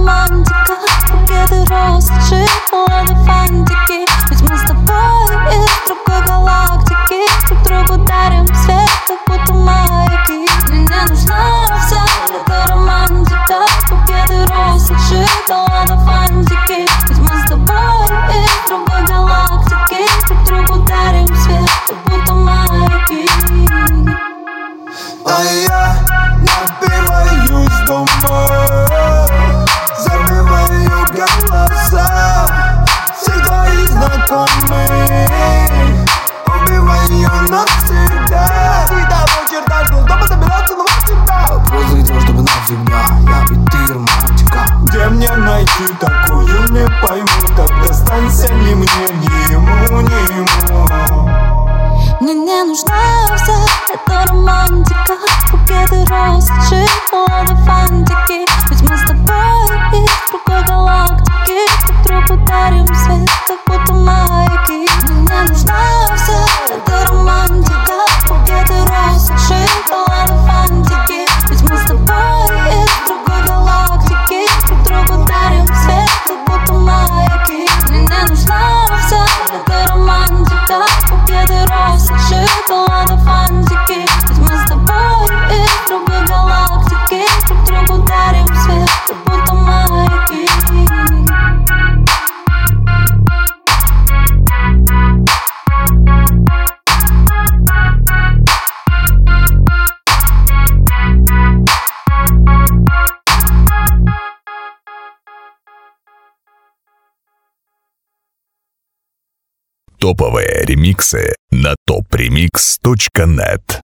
романтика, букеты роз, шоколада, фантики. Ведь мы с тобой из другой галактики, друг другу дарим свет, как будто маяки. Мне нужна вся эта романтика, букеты роз, шоколада, фантики. Ведь мы с тобой из другой галактики, друг другу дарим свет, как будто маяки. А я напиваюсь дома, забываю голоса всех твоих знакомых, убиваю навсегда. И того черта жду, чтобы собираться целовать тебя. Просто идем, чтобы навсегда, я и ты романтика. Где мне найти такую, не пойму. Так достанься ни мне, ни ему, ни ему. Мне не нужна вся эта романтика, букеты роз, шоколада, фантики. Ведь мы с тобой из другой галактики, друг другу дарим свет, как будто маяки. Мне не нужна вся эта романтика, букеты роз, шоколада, фантики. Ведь мы с тобой из другой галактики, друг другу дарим свет, как будто маяки. Мне не нужна вся эта романтика, букеты роз, шоколада, фантики. Ведь мы с тобой из другой галактики, друг другу дарим свет, как будто маяки. Топовые ремиксы на topremix.net.